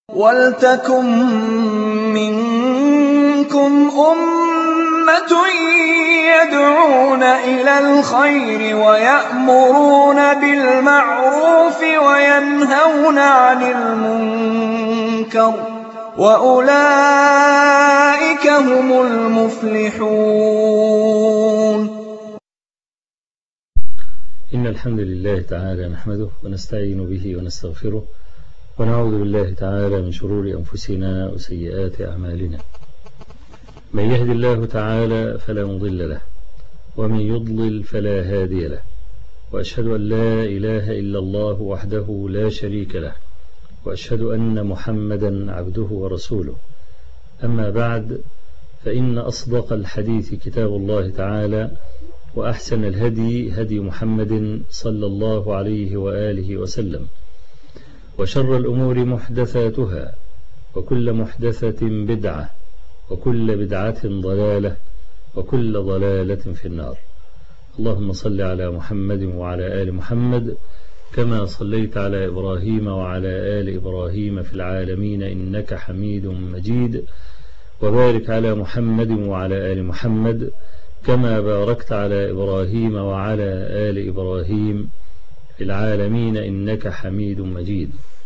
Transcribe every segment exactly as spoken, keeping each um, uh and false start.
وَلْتَكُن مِّنكُمْ أُمَّةٌ يَدْعُونَ إِلَى الْخَيْرِ وَيَأْمُرُونَ بِالْمَعْرُوفِ وَيَنْهَوْنَ عَنِ الْمُنكَرِ ۚ وَأُولَٰئِكَ هُمُ الْمُفْلِحُونَ. إن الحمد لله تعالى نحمده ونستعين به ونستغفره ونعوذ بالله تعالى من شرور أنفسنا وسيئات أعمالنا. من يهد الله تعالى فلا مضل له ومن يضلل فلا هادي له، وأشهد أن لا إله إلا الله وحده لا شريك له، وأشهد أن محمدا عبده ورسوله. أما بعد، فإن أصدق الحديث كتاب الله تعالى، وأحسن الهدي هدي محمد صلى الله عليه وآله وسلم، وشر الأمور محدثاتها، وكل محدثة بدعة، وكل بدعة ضلالة، وكل ضلالة في النار. اللهم صل على محمد وعلى آل محمد كما صليت على إبراهيم وعلى آل إبراهيم في العالمين إنك حميد مجيد، وبارك على محمد وعلى آل محمد كما باركت على إبراهيم وعلى آل إبراهيم في العالمين إنك حميد مجيد.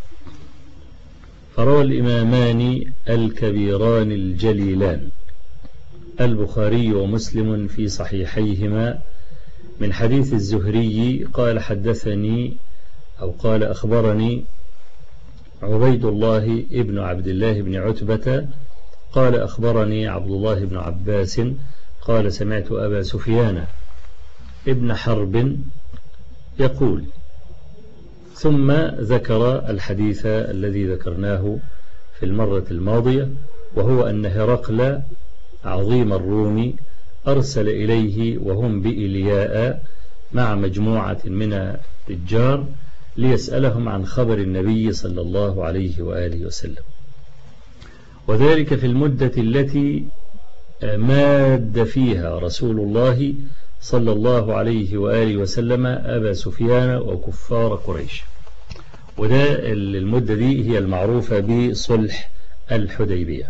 فروى الإمامان الكبيران الجليلان البخاري ومسلم في صحيحيهما من حديث الزهري قال: حدثني أو قال أخبرني عبيد الله ابن عبد الله بن عتبة قال أخبرني عبد الله بن عباس قال: سمعت أبا سفيان ابن حرب يقول. ثم ذكر الحديث الذي ذكرناه في المرة الماضية، وهو أن هرقل عظيم الروم أرسل إليه وهم بإلياء مع مجموعة من التجار ليسألهم عن خبر النبي صلى الله عليه وآله وسلم، وذلك في المدة التي ماد فيها رسول الله صلى الله عليه وآله وسلم أبا سفيان وكفار قريش. وده المدة دي هي المعروفة بصلح الحديبية.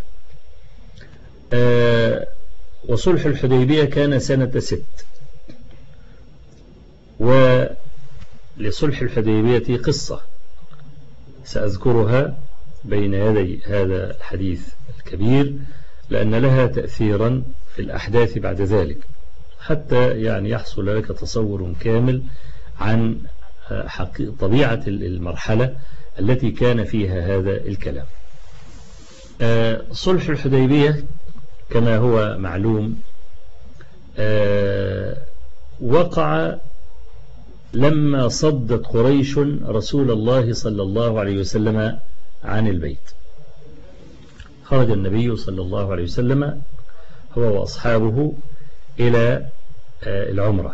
آه وصلح الحديبية كان سنة ست. ولصلح الحديبية قصة سأذكرها بين يدي هذا الحديث الكبير، لأن لها تأثيرا في الأحداث بعد ذلك، حتى يعني يحصل لك تصور كامل عن طبيعة المرحلة التي كان فيها هذا الكلام. صلح الحديبية كما هو معلوم وقع لما صدت قريش رسول الله صلى الله عليه وسلم عن البيت. خرج النبي صلى الله عليه وسلم هو وأصحابه إلى العمرة.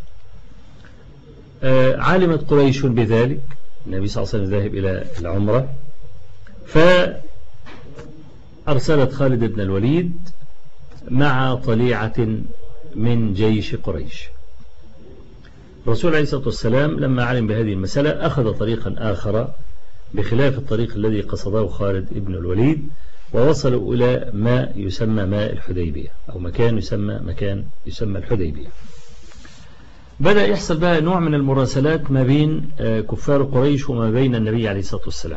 علمت قريش بذلك، النبي صلى الله عليه وسلم ذاهب إلى العمرة، فأرسلت خالد بن الوليد مع طليعة من جيش قريش. الرسول عليه الصلاة والسلام لما علم بهذه المسألة أخذ طريقا آخر بخلاف الطريق الذي قصده خالد بن الوليد، ووصلوا إلى ما يسمى ماء الحديبية، أو مكان يسمى مكان يسمى الحديبية. بدأ يحصل بقى نوع من المراسلات ما بين كفار قريش وما بين النبي عليه الصلاة والسلام.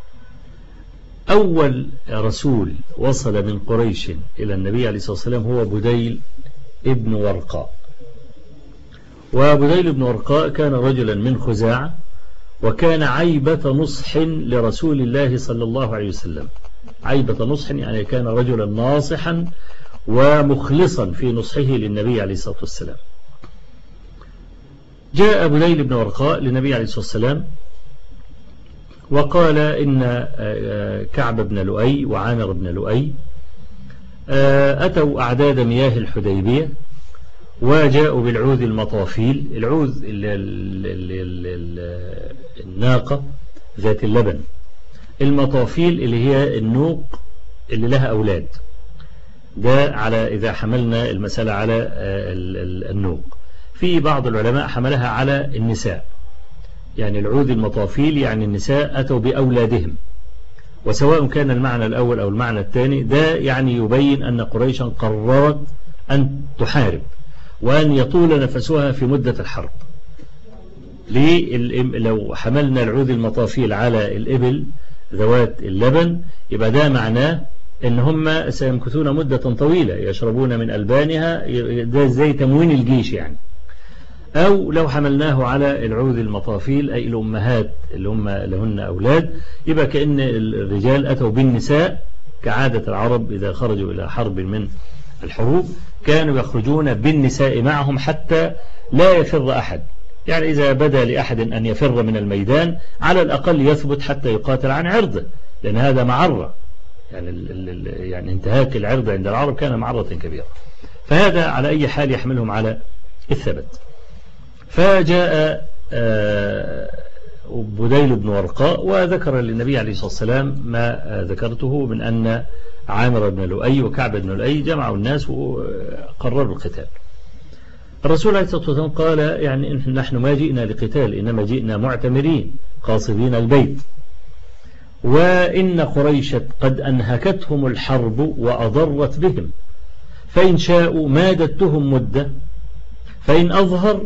أول رسول وصل من قريش إلى النبي عليه الصلاة والسلام هو بديل ابن ورقاء. وبديل ابن ورقاء كان رجلا من خزاعة، وكان عيبة نصح لرسول الله صلى الله عليه وسلم. عيبة نصح يعني كان رجلا ناصحا ومخلصا في نصحه للنبي عليه الصلاة والسلام. جاء بديل بن ورقاء للنبي عليه الصلاة والسلام وقال إن كعب بن لؤي وعامر بن لؤي أتوا أعداد مياه الحديبية، وجاءوا بالعوذ المطافيل. العوذ الناقة ذات اللبن، المطافيل اللي هي النوق اللي لها أولاد، ده على إذا حملنا المسألة على النوق. في بعض العلماء حملها على النساء، يعني العوذ المطافيل يعني النساء أتوا بأولادهم، وسواء كان المعنى الأول أو المعنى الثاني ده يعني يبين أن قريشا قررت أن تحارب وأن يطول نفسها في مدة الحرب. لو حملنا العود المطافيل على الإبل ذوات اللبن يبقى ده معناه إن هم سيمكثون مدة طويلة يشربون من ألبانها، ده زي تموين الجيش يعني. أو لو حملناه على العود المطافيل أي الأمهات اللي هم لهن أولاد، يبقى كأن الرجال أتوا بالنساء كعادة العرب إذا خرجوا إلى حرب من الحروب كانوا يخرجون بالنساء معهم حتى لا يفر أحد، يعني إذا بدا لأحد أن يفر من الميدان على الأقل يثبت حتى يقاتل عن عرضه، لأن هذا معرة، يعني, يعني انتهاك العرض عند العرب كان معرة كبيرة. فهذا على أي حال يحملهم على الثبت. فجاء بديل بن ورقاء وذكر للنبي عليه الصلاة والسلام ما ذكرته من أن عامر بن لؤي وكعب بن لؤي جمعوا الناس وقرروا القتال. الرسول عليه الصلاة والسلام قال يعني نحن ما جئنا لقتال إنما جئنا معتمرين قاصدين البيت، وإن قريشا قد أنهكتهم الحرب وأضرت بهم، فإن شاءوا مادتهم مدة، فإن أظهر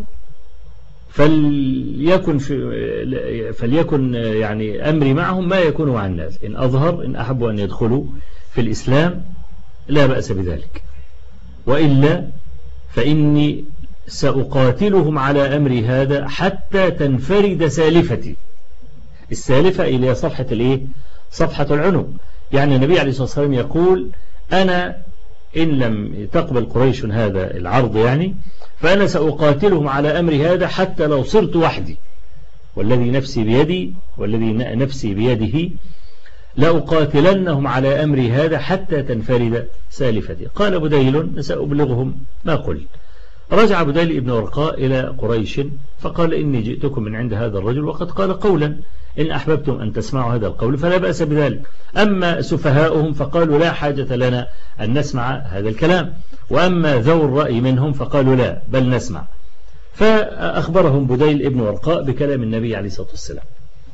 فليكن, في فليكن يعني أمري معهم ما يكون مع الناس، إن أظهر إن أحبوا أن يدخلوا في الإسلام لا بأس بذلك، وإلا فإني سأقاتلهم على أمري هذا حتى تنفرد سالفتي. السالفة اللي هي صفحة الإيه؟ صفحة العنق. يعني النبي عليه الصلاة والسلام يقول أنا إن لم تقبل قريش هذا العرض يعني فأنا سأقاتلهم على أمري هذا حتى لو صرت وحدي، والذي نفسي بيدي والذي نفسي بيده لأقاتلنهم على أمري هذا حتى تنفرد سالفتي. قال بديل سأبلغهم ما قلت. رجع بديل ابن ورقاء إلى قريش فقال إني جئتكم من عند هذا الرجل وقد قال قولا إن أحببتم أن تسمعوا هذا القول فلا بأس بذلك. أما سفهاؤهم فقالوا لا حاجة لنا أن نسمع هذا الكلام، وأما ذو الرأي منهم فقالوا لا بل نسمع. فأخبرهم بديل ابن ورقاء بكلام النبي عليه الصلاة والسلام.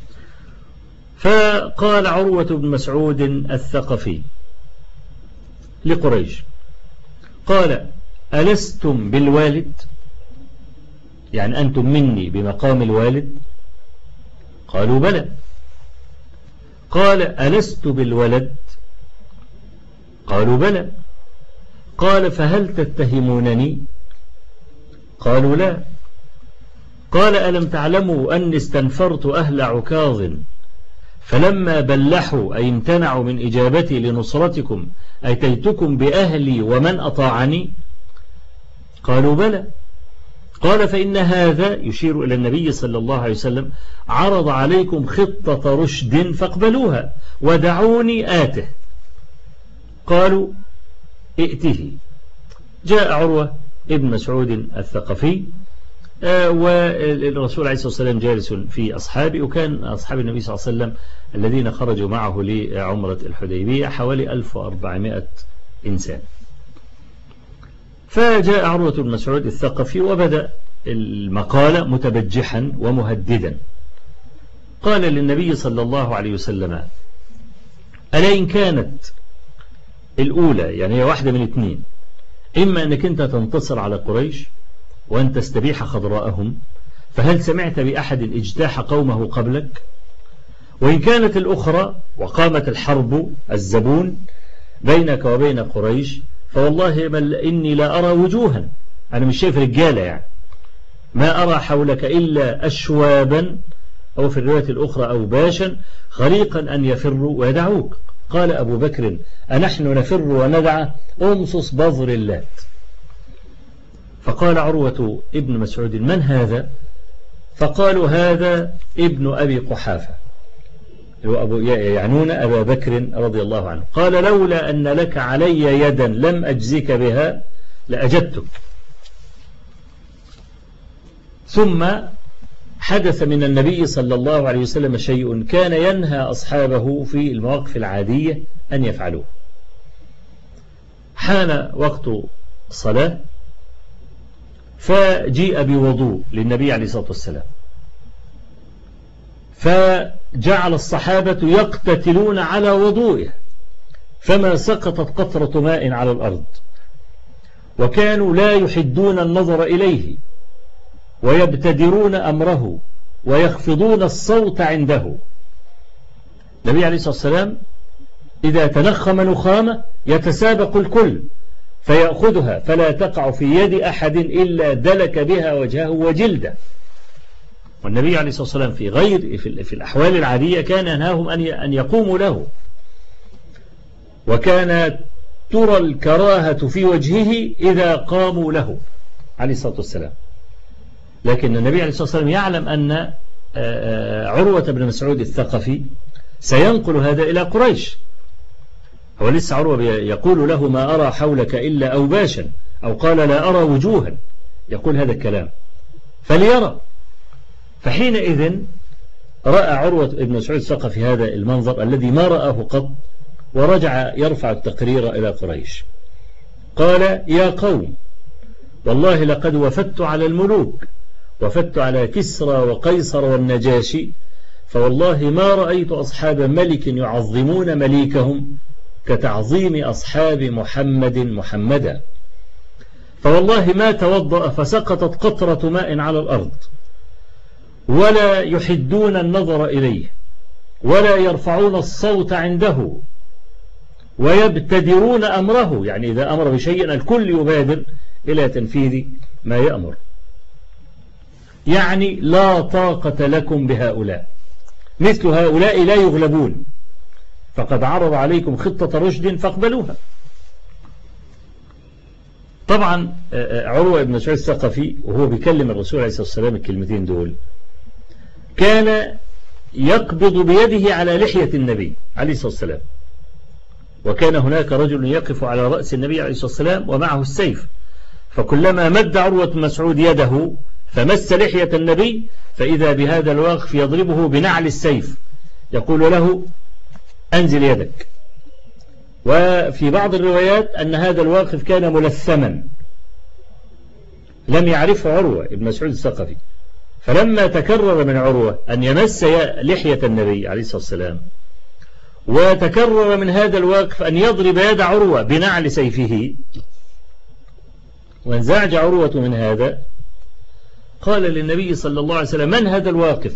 فقال عروة بن مسعود الثقفي لقريش قال ألستم بالوالد، يعني أنتم مني بمقام الوالد؟ قالوا بلى. قال ألست بالولد؟ قالوا بلى. قال فهل تتهمونني؟ قالوا لا. قال ألم تعلموا أني استنفرت أهل عكاظ فلما بلحوا أي امتنعوا من إجابتي لنصرتكم أتيتكم بأهلي ومن أطاعني؟ قالوا بلى. قال فإن هذا يشير إلى النبي صلى الله عليه وسلم عرض عليكم خطة رشد فاقبلوها ودعوني آته. قالوا ائته. جاء عروة ابن مسعود الثقفي والرسول عليه الصلاة والسلام جالس في أصحابه، وكان أصحاب النبي صلى الله عليه وسلم الذين خرجوا معه لعمرة الحديبية حوالي ألف وأربعمائة إنسان. فجاء عروة بن مسعود الثقفي وبدأ المقالة متبجحا ومهددا. قال للنبي صلى الله عليه وسلم ألا إن كانت الأولى يعني هي واحدة من اثنين، إما أنك أنت تنتصر على قريش وأن تستبيح خضراءهم، فهل سمعت بأحد اجتاح قومه قبلك؟ وإن كانت الأخرى وقامت الحرب الزبون بينك وبين قريش فوالله بل إني لا أرى وجوها، أنا مش شايف رجالة يعني، ما أرى حولك إلا أشوابا أو في الرواية الأخرى أو باشا خريقا أن يفروا ويدعوك. قال أبو بكر أنحن نفر وندع؟ أمصص بظر اللات. فقال عروة ابن مسعود من هذا؟ فقالوا هذا ابن أبي قحافة يعنون أبا بكر رضي الله عنه. قال لولا أن لك علي يدا لم أجزك بها لأجدتك. ثم حدث من النبي صلى الله عليه وسلم شيء كان ينهى أصحابه في المواقف العادية أن يفعلوه. حان وقت الصلاة فجيء بوضوء للنبي عليه الصلاة والسلام، فجعل الصحابة يقتتلون على وضوئه فما سقطت قطرة ماء على الأرض، وكانوا لا يحدون النظر إليه ويبتدرون أمره ويخفضون الصوت عنده. النبي عليه الصلاة والسلام إذا تنخم نخامة يتسابق الكل فيأخذها فلا تقع في يد أحد إلا دلك بها وجهه وجلده. والنبي عليه الصلاة والسلام في غير في الأحوال العادية كان ينهاهم أن يقوموا له، وكان ترى الكراهة في وجهه إذا قاموا له عليه الصلاة والسلام. لكن النبي عليه الصلاة والسلام يعلم أن عروة بن مسعود الثقفي سينقل هذا إلى قريش. هو لسه عروة يقول له ما أرى حولك إلا أوباشا، أو قال لا أرى وجوها، يقول هذا الكلام فليرى. فحينئذ رأى عروة بن مسعود الثقفي هذا المنظر الذي ما رآه قط، ورجع يرفع التقرير إلى قريش. قال يا قوم والله لقد وفدت على الملوك، وفدت على كسرى وقيصر والنجاشي، فوالله ما رأيت أصحاب ملك يعظمون مليكهم كتعظيم أصحاب محمد محمدا. فوالله ما توضأ فسقطت قطرة ماء على الأرض، ولا يحدون النظر إليه ولا يرفعون الصوت عنده ويبتدرون أمره، يعني إذا أمر بشيء الكل يبادر إلى تنفيذ ما يأمر. يعني لا طاقة لكم بهؤلاء، مثل هؤلاء لا يغلبون، فقد عرض عليكم خطة رشد فاقبلوها. طبعا عروة بن مسعود الثقفي وهو بيكلم الرسول عليه الصلاة والسلام الكلمتين دول كان يقبض بيده على لحية النبي عليه الصلاة والسلام، وكان هناك رجل يقف على رأس النبي عليه الصلاة والسلام ومعه السيف، فكلما مد عروة بن مسعود يده فمس لحية النبي فإذا بهذا الواقف يضربه بنعل السيف يقول له أنزل يدك. وفي بعض الروايات أن هذا الواقف كان ملثما لم يعرفه عروة بن مسعود الثقفي، فلما تكرر من عروة أن يمس لحية النبي عليه الصلاة والسلام، وتكرر من هذا الواقف أن يضرب يد عروة بنعل سيفه، وانزعج عروة من هذا، قال للنبي صلى الله عليه وسلم من هذا الواقف؟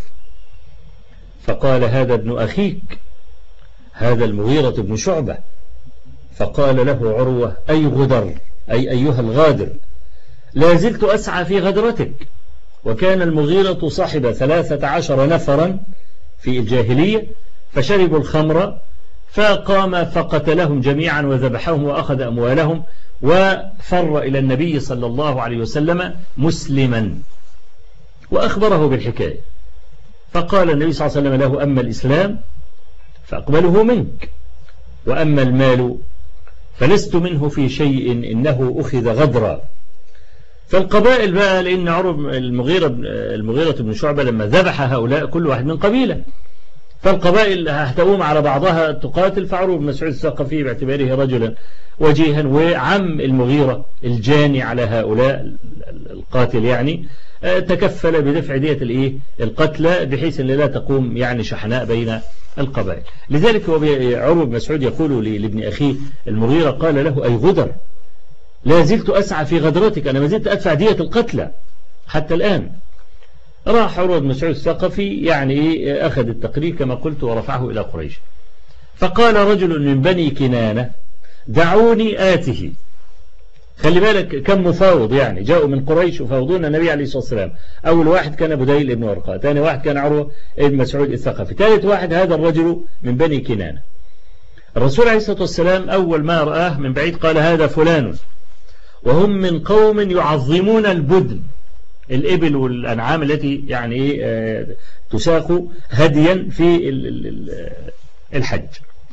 فقال هذا ابن أخيك، هذا المغيرة بن شعبة. فقال له عروة أي غدر، أي أيها الغادر، لا زلت أسعى في غدرتك. وكان المغيرة صاحب ثلاثة عشر نفرا في الجاهلية، فشربوا الخمر فقام فقتلهم جميعا وذبحهم وأخذ أموالهم وفر إلى النبي صلى الله عليه وسلم مسلما وأخبره بالحكاية. فقال النبي صلى الله عليه وسلم له أما الإسلام فأقبله منك، وأما المال فلست منه في شيء إنه أخذ غدرا. فالقبائل بقى، لأن عرب المغيرة المغيرة بن شعبة لما ذبح هؤلاء كل واحد من قبيلة، فالقبائل هتقوم على بعضها تقاتل، فعروة بن مسعود الثقفي باعتباره رجلا وجيها وعم المغيرة الجاني على هؤلاء القاتل يعني، تكفل بدفع دية الايه القتلى بحيث ان لا تقوم يعني شحناء بين القبائل. لذلك عروة بن مسعود يقول لابن أخيه المغيرة قال له أي غدر، لا زلت أسعى في غدرتك، أنا ما زلت أدفع دية القتلى حتى الآن. راح عروة بن مسعود الثقفي يعني أخذ التقرير كما قلت ورفعه إلى قريش. فقال رجل من بني كنانة دعوني آته. خلي بالك كم مفاوض، يعني جاءوا من قريش وفاوضون النبي عليه الصلاة والسلام. أول واحد كان بديل ابن ورقاء، ثاني واحد كان عروة بن مسعود الثقفي، ثالث واحد هذا الرجل من بني كنانة. الرسول عليه الصلاة والسلام أول ما رآه من بعيد قال هذا فلان، وهم من قوم يعظمون البدن، الإبل والأنعام التي يعني تساق هديا في الحج.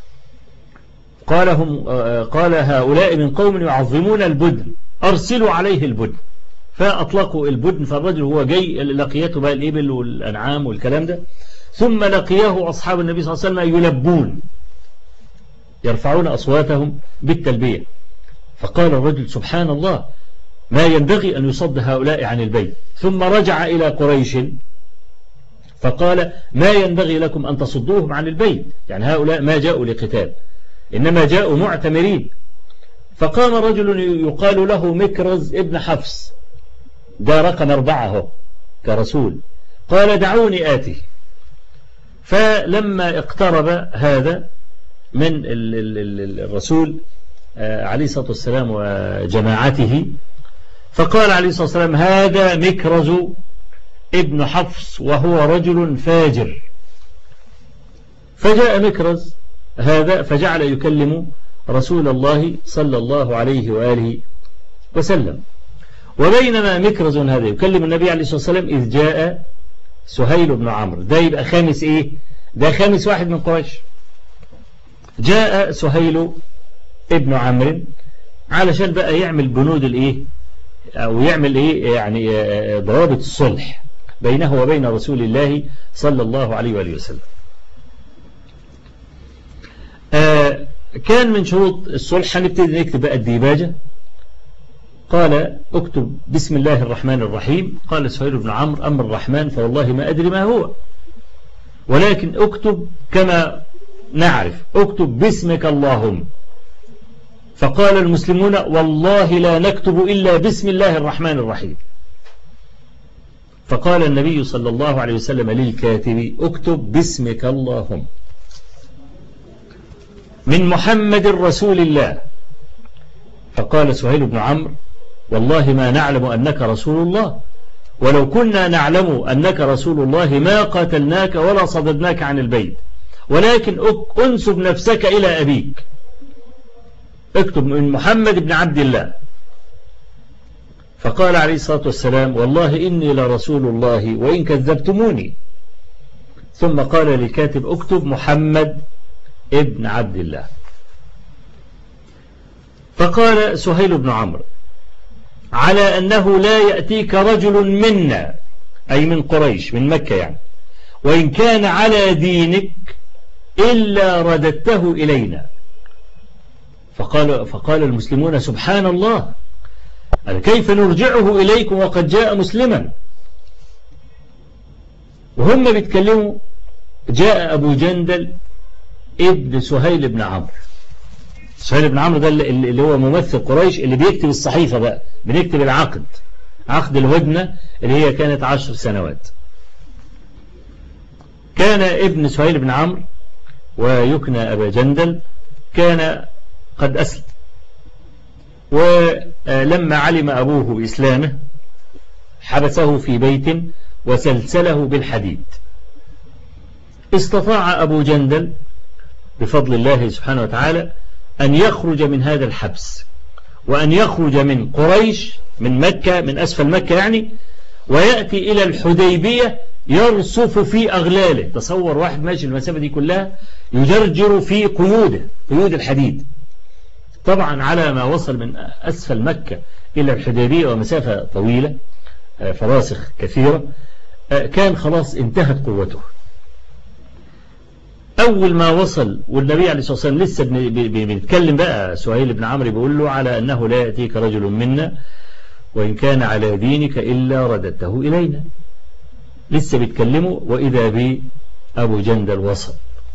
قال, هم قال هؤلاء من قوم يعظمون البدن أرسلوا عليه البدن، فأطلقوا البدن. فالرجل هو جاي لقيته بقى الإبل والأنعام والكلام ده، ثم لقياه أصحاب النبي صلى الله عليه وسلم يلبون يرفعون أصواتهم بالتلبية. فقال الرجل سبحان الله ما ينبغي أن يصد هؤلاء عن البيت. ثم رجع إلى قريش فقال ما ينبغي لكم أن تصدوهم عن البيت، يعني هؤلاء ما جاءوا لقتال إنما جاءوا معتمرين. فقام رجل يقال له مكرز ابن حفص، ده رقم أربعة كرسول، قال دعوني آتي. فلما اقترب هذا من الرسول عليه الصلاة والسلام وجماعته فقال عليه الصلاة والسلام هذا مكرز ابن حفص وهو رجل فاجر. فجاء مكرز هذا فجعل يكلم رسول الله صلى الله عليه وآله وسلم. وبينما مكرز هذا يكلم النبي عليه الصلاة والسلام إذ جاء سهيل بن عمرو، ده يبقى خامس إيه؟ ده خامس واحد من قريش. جاء سهيل ابن عمرو علشان بقى يعمل بنود الإيه أو يعمل إيه يعني ضوابط الصلح بينه وبين رسول الله صلى الله عليه وآله وسلم. آه كان من شروط الصلح هنبتدي نكتب بقى الديباجة. قال اكتب بسم الله الرحمن الرحيم. قال سهيل بن عمرو أما الرحمن فوالله ما أدري ما هو، ولكن اكتب كما نعرف، اكتب باسمك اللهم. فقال المسلمون والله لا نكتب إلا بسم الله الرحمن الرحيم. فقال النبي صلى الله عليه وسلم للكاتب اكتب باسمك اللهم من محمد رسول الله. فقال سهيل بن عمرو والله ما نعلم أنك رسول الله، ولو كنا نعلم أنك رسول الله ما قاتلناك ولا صددناك عن البيت، ولكن أنسب نفسك إلى أبيك، اكتب من محمد بن عبد الله. فقال عليه الصلاة والسلام والله إني لرسول الله وإن كذبتموني. ثم قال للكاتب اكتب محمد ابن عبد الله. فقال سهيل بن عمرو على أنه لا يأتيك رجل منا أي من قريش من مكة يعني وإن كان على دينك إلا رددته إلينا. فقال, فقال المسلمون سبحان الله كيف نرجعه إليكم وقد جاء مسلما. وهم بيتكلموا جاء أبو جندل ابن سهيل بن عمرو. سهيل بن عمرو ده اللي هو ممثل قريش اللي بيكتب الصحيفة بقى، بنكتب العقد، عقد الهدنة اللي هي كانت عشر سنوات. كان ابن سهيل بن عمرو ويكنى أبا جندل كان قد أسلم، ولما علم أبوه بإسلامه حبسه في بيت وسلسله بالحديد. استطاع أبو جندل بفضل الله سبحانه وتعالى أن يخرج من هذا الحبس وأن يخرج من قريش من مكة من أسفل مكة يعني، ويأتي إلى الحديبية يرصف في أغلاله. تصور واحد ماشي المسافة دي كلها يجرجر في قيوده قيود الحديد. طبعا على ما وصل من أسفل مكة إلى الحديبية ومسافة طويلة فراسخ كثيرة كان خلاص انتهت قوته. أول ما وصل والنبي عليه الصلاة والسلام لسه بنتكلم بقى سهيل بن عمرو بيقول له على أنه لا يأتيك رجل منا وإن كان على دينك إلا رددته إلينا. لسه بيتكلموا وإذا بي أبو جندل وصل.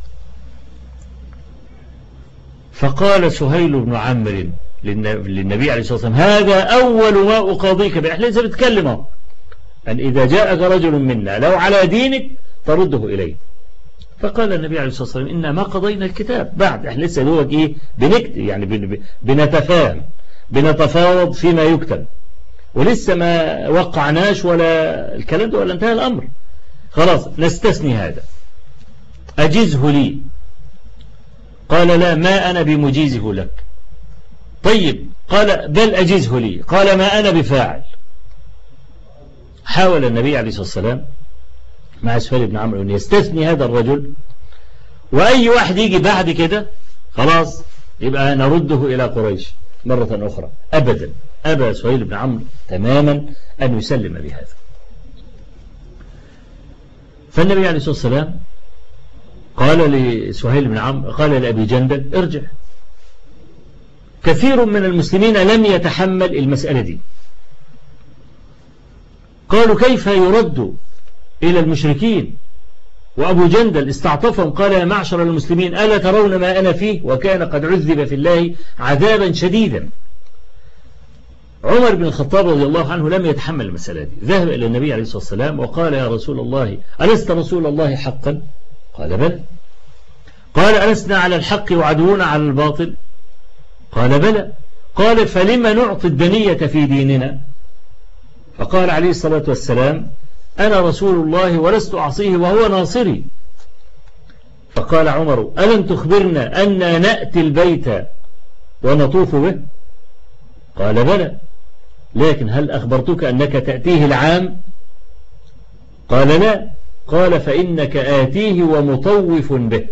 فقال سهيل بن عمرو للنبي عليه الصلاة والسلام هذا أول ما أقاضيك به. احنا لسه بنتكلم أن إذا جاءك رجل منا لو على دينك ترده إليه. فقال النبي عليه الصلاة والسلام إنا ما قضينا الكتاب بعد، احنا لسه دوك إيه بنكتب يعني بنتفاهم بنتفاوض فيما يكتب ولسه ما وقعناش ولا الكلام ده ولا انتهى الأمر. خلاص نستثني هذا، أجزه لي. قال لا ما أنا بمجيزه لك. طيب قال بل أجزه لي. قال ما أنا بفاعل. حاول النبي عليه الصلاة والسلام مع سهيل بن عمرو أن يستثني هذا الرجل، وأي واحد يجي بعد كده خلاص يبقى نرده إلى قريش مرة أخرى. أبدا أبى سهيل بن عمرو تماما أن يسلم بهذا. فالنبي عليه الصلاة والسلام قال لسهيل بن عمرو قال لأبي جندل ارجع. كثير من المسلمين لم يتحمل المسألة دي، قالوا كيف يرد إلى المشركين وأبو جندل استعطفهم قال يا معشر المسلمين ألا ترون ما أنا فيه؟ وكان قد عذب في الله عذابا شديدا. عمر بن الخطاب رضي الله عنه لم يتحمل المسألة دي، ذهب إلى النبي عليه الصلاة والسلام وقال يا رسول الله ألست رسول الله حقا؟ قال بلى. قال ألسنا على الحق وعدونا على الباطل؟ قال بلى. قال فلما نعطي الدنية في ديننا؟ فقال عليه الصلاة والسلام أنا رسول الله ولست أعصيه وهو ناصري. فقال عمر ألم تخبرنا أن نأتي البيت ونطوف به؟ قال بلى، لكن هل أخبرتك أنك تأتيه العام؟ قال لا. قال فإنك آتيه ومطوف به.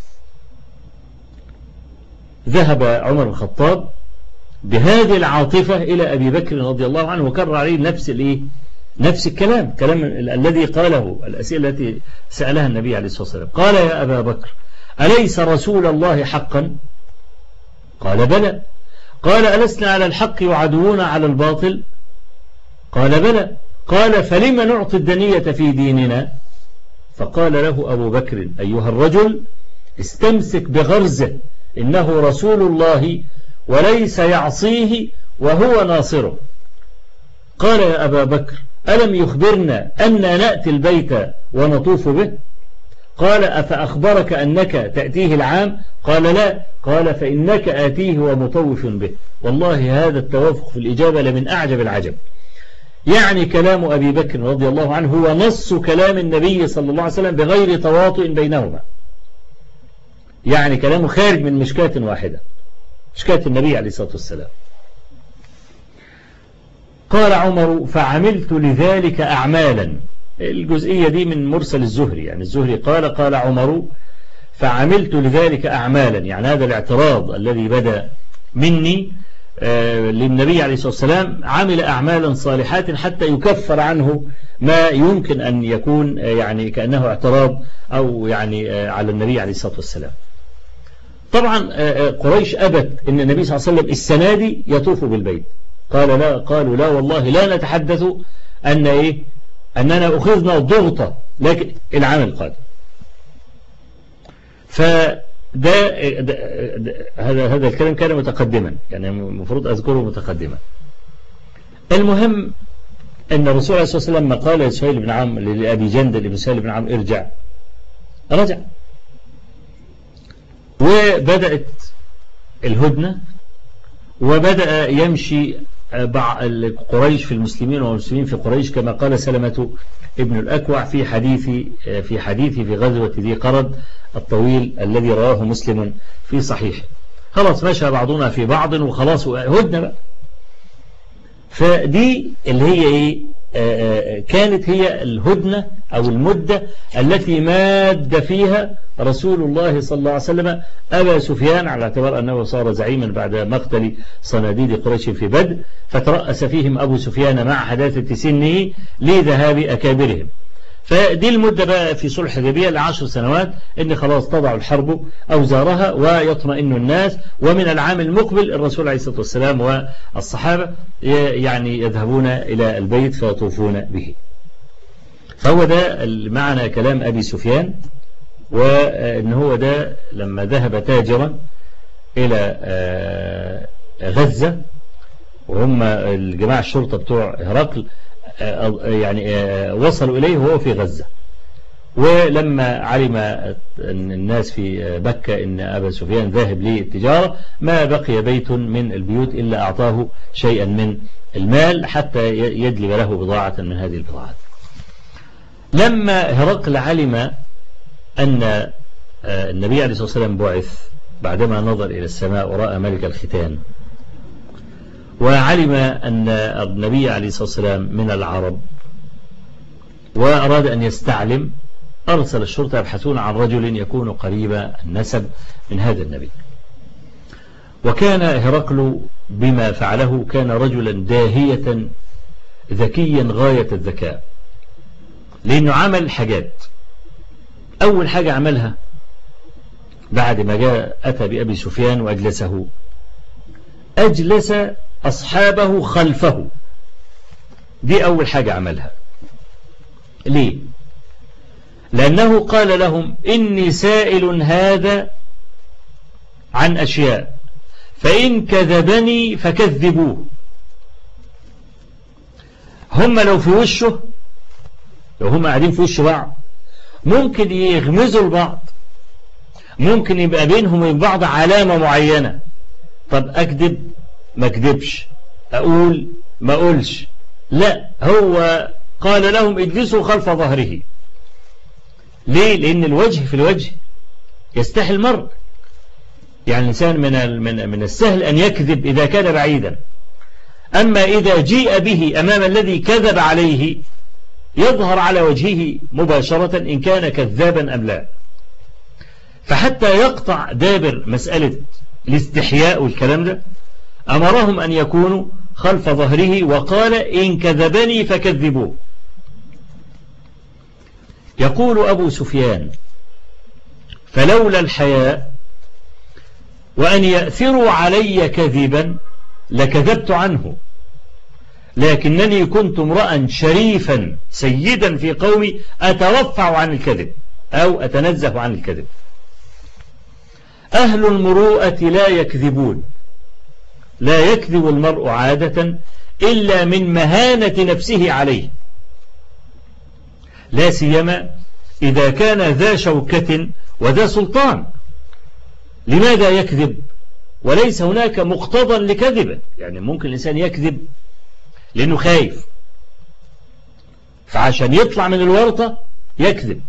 ذهب عمر الخطاب بهذه العاطفة إلى أبي بكر رضي الله عنه وكرر عليه نفس الإيه؟ نفس الكلام، كلام الذي قاله، الأسئلة التي سألها النبي عليه الصلاة والسلام. قال يا أبا بكر أليس رسول الله حقا؟ قال بلى. قال ألسنا على الحق وعدونا على الباطل؟ قال بلى. قال فلما نعطي الدنية في ديننا؟ فقال له أبو بكر أيها الرجل استمسك بغرزه، إنه رسول الله وليس يعصيه وهو ناصره. قال يا أبا بكر ألم يخبرنا أن نأتي البيت ونطوف به؟ قال أفأخبرك أنك تأتيه العام؟ قال لا. قال فإنك آتيه ومطوف به. والله هذا التوافق في الإجابة لمن أعجب العجب. يعني كلام أبي بكر رضي الله عنه هو نص كلام النبي صلى الله عليه وسلم بغير تواطؤ بينهما، يعني كلامه خارج من مشكاة واحدة، مشكاة النبي عليه الصلاة والسلام. قال عمر فعملت لذلك أعمالا. الجزئية دي من مرسل الزهري، يعني الزهري قال قال عمر فعملت لذلك أعمالا، يعني هذا الاعتراض الذي بدأ مني آه للنبي عليه الصلاة والسلام عمل أعمالا صالحات حتى يكفر عنه ما يمكن أن يكون آه يعني كأنه اعتراض أو يعني آه على النبي عليه الصلاة والسلام. طبعا آه قريش أبت أن النبي صلى الله عليه وسلم السنة دي يطوف بالبيت. قال لا، قالوا لا والله لا نتحدث أن إيه أننا أخذنا ضغطة، لكن العام القادم. فده هذا هذا الكلام كان متقدما، يعني المفروض أذكره متقدما. المهم أن الرسول عليه الصلاة والسلام لما قال لسهيل بن عمرو لأبي جندل بن سهيل بن عمرو ارجع، رجع، وبدأت الهدنة، وبدأ يمشي بعض قريش في المسلمين والمسلمين في قريش كما قال سلمة ابن الأكوع في حديث في حديث في غزوة ذي قرد الطويل الذي رواه مسلم في صحيحه. خلاص مشى بعضنا في بعض وخلاص هدنة بقى. فدي اللي هي ايه كانت هي الهدنة أو المدة التي ماد فيها رسول الله صلى الله عليه وسلم أبا سفيان، على اعتبار أنه صار زعيما بعد مقتل صناديد قريش في بدر، فترأس فيهم أبو سفيان مع حداثة سنه لذهاب أكابرهم. فدي المدة بقى في صلح الحديبية لعشر سنوات، إن خلاص تضع الحرب أوزارها ويطمئن الناس، ومن العام المقبل الرسول عليه الصلاة والسلام والصحابة يعني يذهبون إلى البيت فيطوفون به. فهو ده معنى كلام أبي سفيان، وإن هو ده لما ذهب تاجرا إلى غزة، وهم الجماعة الشرطة بتوع هرقل يعني وصلوا إليه وهو في غزة، ولما علم الناس في مكة إن أبا سفيان ذاهب للتجارة ما بقي بيت من البيوت إلا أعطاه شيئا من المال حتى يجلب له بضاعة من هذه البضاعات. لما هرقل علم أن النبي عليه الصلاة والسلام بعث بعدما نظر إلى السماء ورأى ملك الختان، وعلم أن النبي عليه الصلاة والسلام من العرب وأراد أن يستعلم، أرسل الشرطة يبحثون عن رجل يكون قريب النسب من هذا النبي. وكان هرقل بما فعله كان رجلا داهية ذكيا غاية الذكاء، لأنه عمل حاجات. أول حاجة عملها بعد ما جاء أتى بأبي سفيان وأجلسه، أجلس أصحابه خلفه. دي أول حاجة عملها. ليه؟ لأنه قال لهم إني سائل هذا عن أشياء فإن كذبني فكذبوه. هم لو في وشه، لو هم قاعدين في وش بعض ممكن يغمزوا البعض، ممكن يبقى بينهم وبين بعض علامة معينة. طب أكذب ما أكذبش، أقول ما أقولش، لا، هو قال لهم اجلسوا خلف ظهره. ليه؟ لأن الوجه في الوجه يستحي المرء. يعني الإنسان من من من السهل أن يكذب إذا كان بعيدا، أما إذا جيء به أمام الذي كذب عليه يظهر على وجهه مباشرة إن كان كذابا أم لا. فحتى يقطع دابر مسألة الاستحياء والكلام ده أمرهم أن يكونوا خلف ظهره، وقال إن كذبني فكذبوه. يقول أبو سفيان فلولا الحياء وأن يأثروا علي كذبا لكذبت عنه، لكنني كنت امرأ شريفا سيدا في قومي أتوفع عن الكذب أو أتنزه عن الكذب. أهل المروءة لا يكذبون، لا يكذب المرء عادة إلا من مهانة نفسه عليه، لا سيما إذا كان ذا شوكة وذا سلطان. لماذا يكذب وليس هناك مقتضى لكذبه؟ يعني ممكن الإنسان يكذب لأنه خايف، فعشان يطلع من الورطة يكذب،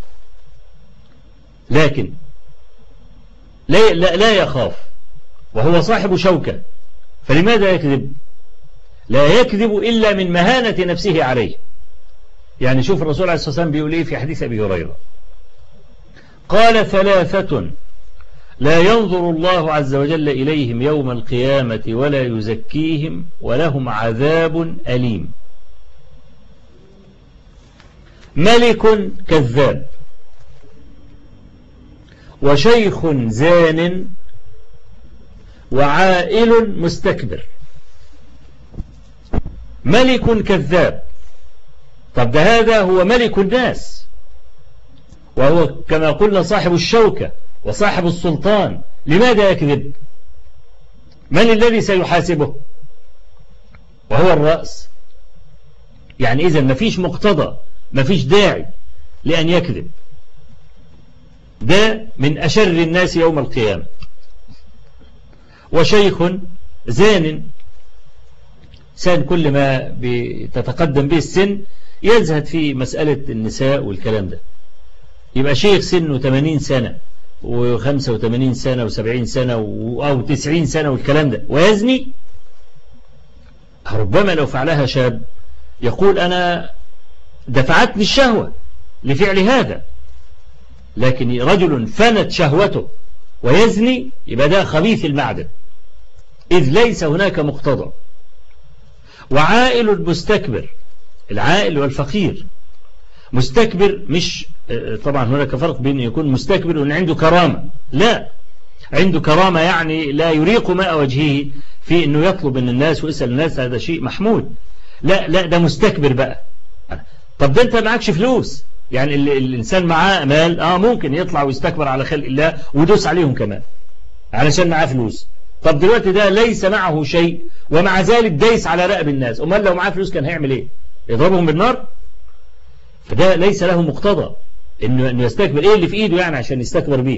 لكن لا, لا, لا يخاف وهو صاحب شوكة، فلماذا يكذب؟ لا يكذب إلا من مهانة نفسه عليه. يعني شوف الرسول عليه الصلاة والسلام بيقول إيه في حديث أبي هريرة؟ قال ثلاثة لا ينظر الله عز وجل إليهم يوم القيامة ولا يزكيهم ولهم عذاب أليم: ملك كذاب، وشيخ زان، وعائل مستكبر. ملك كذاب، طب ده هذا هو ملك الناس، وهو كما قلنا صاحب الشوكة وصاحب السلطان، لماذا يكذب؟ من الذي سيحاسبه؟ وهو الرأس. يعني إذن مفيش مقتضى، مفيش داعي لأن يكذب. ده من أشر الناس يوم القيامة. وشيخ زان، سان كل ما بتتقدم به السن يزهد في مسألة النساء والكلام ده، يبقى شيخ سنه ثمانين سنة وخمسة وثمانين سنة وسبعين سنة أو تسعين سنة والكلام ده، ويزني. ربما لو فعلها شاب يقول أنا دفعتني الشهوة لفعل هذا، لكن رجل فنت شهوته ويزني يبقى ده خبيث المعدن، إذ ليس هناك مقتضى. وعائل مستكبر، العائل والفقير. مستكبر مش طبعا هناك فرق بين يكون مستكبر وأن عنده كرامة، لا، عنده كرامة يعني لا يريق ماء وجهه في أنه يطلب من الناس ويسأل الناس، هذا شيء محمود. لا لا، ده مستكبر بقى. طب ده أنت معكش فلوس، يعني الإنسان معاه مال آه ممكن يطلع ويستكبر على خلق الله ويدوس عليهم كمان علشان معاه فلوس. طب دلوقتي ده ليس معه شيء ومع ذلك دايس على رقب الناس، أمال لو معاه فلوس كان هيعمل إيه؟ يضربهم بالنار؟ فده ليس له مقتضى إنه, إنه يستكبر. إيه اللي في إيده يعني عشان يستكبر بيه؟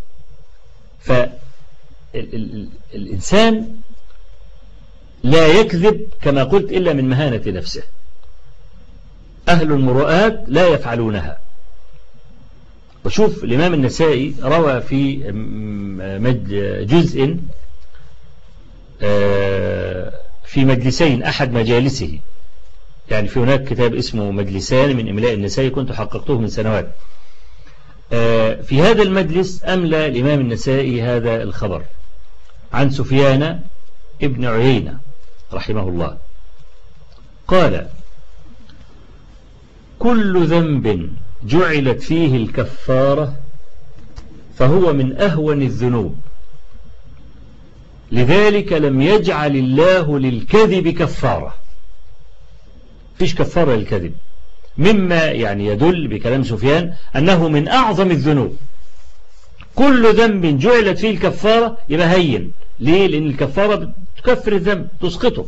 فالإنسان لا يكذب كما قلت إلا من مهانة نفسه. أهل المروءات لا يفعلونها. وشوف الإمام النسائي روى في جزء في مجلسين أحد مجالسه، يعني في هناك كتاب اسمه مجلسان من إملاء النسائي كنت حققته من سنوات. في هذا المجلس أملى الإمام النسائي هذا الخبر عن سفيان ابن عيينة رحمه الله قال: كل ذنب جعلت فيه الكفارة فهو من أهون الذنوب، لذلك لم يجعل الله للكذب كفارة. فيش كفارة للكذب، مما يعني يدل بكلام سفيان أنه من أعظم الذنوب. كل ذنب جعلت فيه الكفارة يبقى هين. ليه؟ لأن الكفارة تكفر الذنب، تسقطه،